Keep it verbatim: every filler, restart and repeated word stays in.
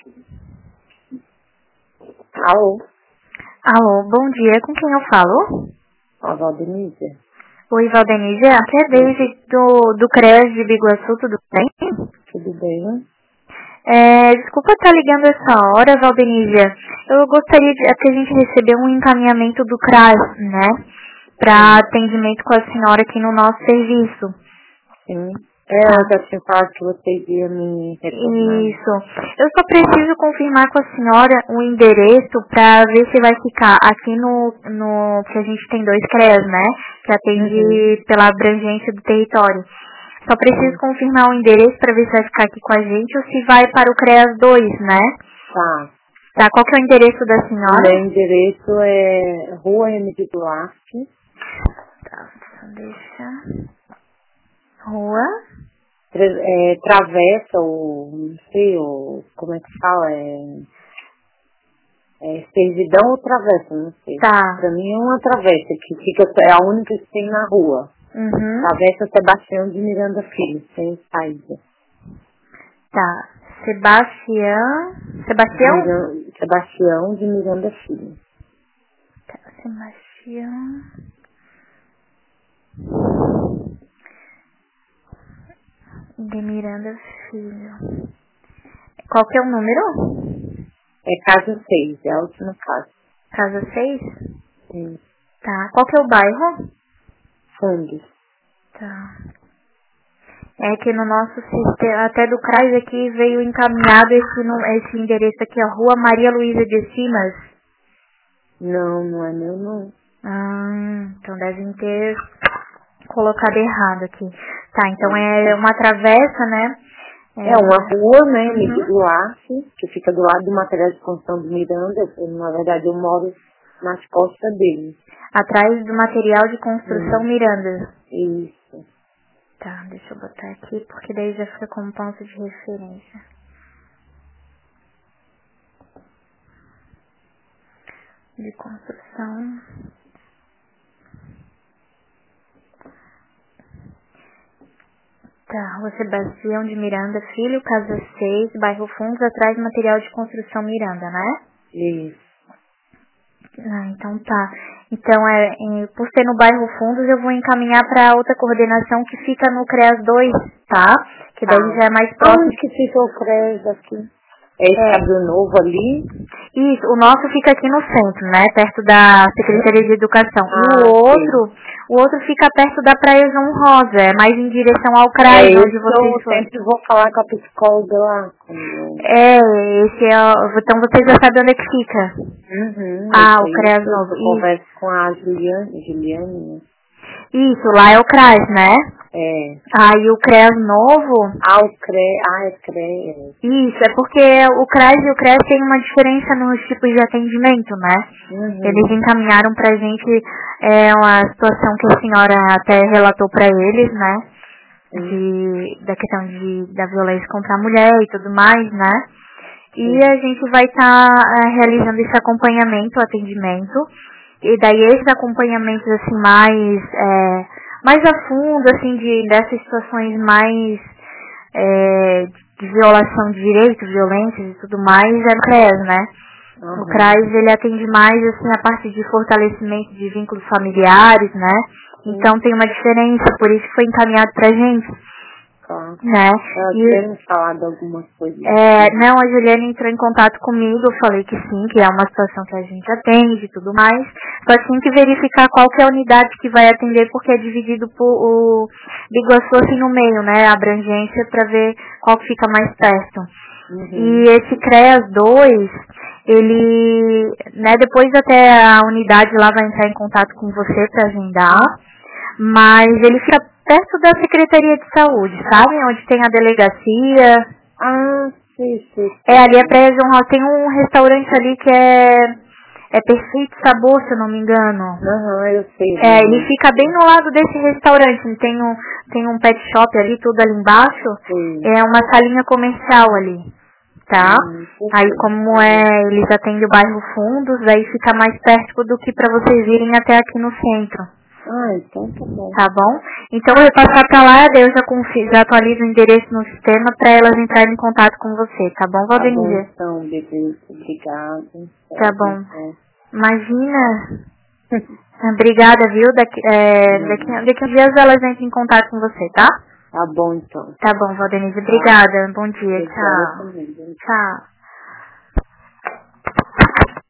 Alô? Alô, bom dia. Com quem eu falo? A Valdenise. Oi, Valdenise. Aqui é Daisy do, do CREAS de Biguaçu, tudo bem? Tudo bem? É, desculpa estar ligando essa hora, Valdenise. Eu gostaria de é que a gente recebeu um encaminhamento do CRAS, né? Para atendimento com a senhora aqui no nosso serviço. Sim. É, eu já tinha falado que vocês iam me retornar. Isso. Eu só preciso confirmar com a senhora o endereço para ver se vai ficar aqui no, no... que a gente tem dois CREAS, né? Que atende Uhum. pela abrangência do território. Só preciso Sim. confirmar o endereço para ver se vai ficar aqui com a gente ou se vai para o CREAS dois, né? Tá. Tá, qual que é o endereço da senhora? Meu endereço é Rua M de Duarte. Tá, deixa... Rua... Tra é, travessa, ou não sei, ou como é que fala? É, é servidão ou travessa, não sei. Tá. Pra mim é uma travessa, que fica, é a única que tem na rua. Uhum. Travessa Sebastião de Miranda Filho, sem saída. Tá. Sebastião... Sebastião? Miran- Sebastião de Miranda Filho. Tá, Sebastião... De Miranda Filho. Qual que é o número? É casa seis, é a última casa. Casa seis? Sim. Tá. Qual que é o bairro? Fundos. Tá. É que no nosso sistema, até do CRAS aqui veio encaminhado esse, nu- esse endereço aqui, a Rua Maria Luísa de Simas. Não, não é meu não. Ah, então devem ter colocado errado aqui. Tá, então é uma travessa, né? É uma rua, né, Uhum. de Duarte, que fica do lado do material de construção do Miranda. Eu, na verdade, eu moro nas costas dele. Atrás do material de construção Hum. Miranda. Isso. Tá, deixa eu botar aqui, porque daí já fica como ponto de referência. De construção. Tá, Rua Sebastião de Miranda Filho, Casa seis, bairro Fundos, atrás do material de construção Miranda, né? Isso. Ah, então tá. Então, é, em- por ser no bairro Fundos, eu vou encaminhar para outra coordenação que fica no CREAS dois, tá? Que daí Tá. já é mais próximo. Onde que fica o CREAS aqui? É esse É, cabelo novo ali? isso, o nosso fica aqui no centro, né? Perto da Secretaria de Educação. E Ah, o sim. outro, o outro fica perto da Praia João Rosa, é mais em direção ao É CRAS, isso onde que vocês eu foram. sempre vou falar com a psicóloga lá. quando- É, esse é o... Então vocês já sabem onde é que fica. Uhum, Ah, isso o aí. CREAS Eu, novo. eu Isso, converso com a Juliane, Juliane, né? isso, lá é o CRAS, né? É. Ah, e o CREAS novo... Ah, o CRE, ah, é CRE. Isso, é porque o CRAS e o CREAS tem uma diferença nos tipos de atendimento, né? Uhum. Eles encaminharam pra gente é, uma situação que a senhora até relatou pra eles, né? De, da questão de, da violência contra a mulher e tudo mais, né? E Sim. a gente vai estar tá, realizando esse acompanhamento, atendimento. E daí esses acompanhamentos assim mais, é, mais a fundo, assim, de, dessas situações mais é, de violação de direitos, violências e tudo mais, é o CREAS, né? Uhum. O CRAS, ele atende mais, assim, a parte de fortalecimento de vínculos familiares, né? Então tem uma diferença, por isso que foi encaminhado pra gente, Tá. né? Ela E, tinha me falado algumas coisas. é, não, a Juliana entrou em contato comigo, eu falei que sim, que é uma situação que a gente atende e tudo mais, só tinha que verificar qual que é a unidade que vai atender, porque é dividido por o Biguaçu assim no meio, né, a abrangência, para ver qual que fica mais perto. Uhum. E esse CREAS dois, ele, né, depois até a unidade lá vai entrar em contato com você para agendar, mas ele fica perto da Secretaria de Saúde, sabe? Onde tem a delegacia. Ah, sim, sim. É, ali é Praia João Rosa. Tem um restaurante ali que é, é Perfeito Sabor, se eu não me engano. Aham, eu sei. É, ele fica bem no lado desse restaurante. Tem um, tem um pet shop ali, tudo ali embaixo. Sim. É uma salinha comercial ali, tá? Hum, Aí como é, eles atendem o bairro Fundos, aí fica mais perto do que pra vocês irem até aqui no centro. Ah, então tá bom. Tá bom? Então eu vou passar pra lá, daí eu já, confi- já atualizo o endereço no sistema pra elas entrarem em contato com você, tá bom, Valdenise? Tá bom, então, Beatriz, obrigada. Tá bom. Imagina. Obrigada, viu? Daqui, é, daqui, daqui a uns dias elas entram em contato com você, tá? Tá bom, então. Tá bom, Valdenise. Obrigada. Bom dia. Obrigada Tchau. também. Tchau.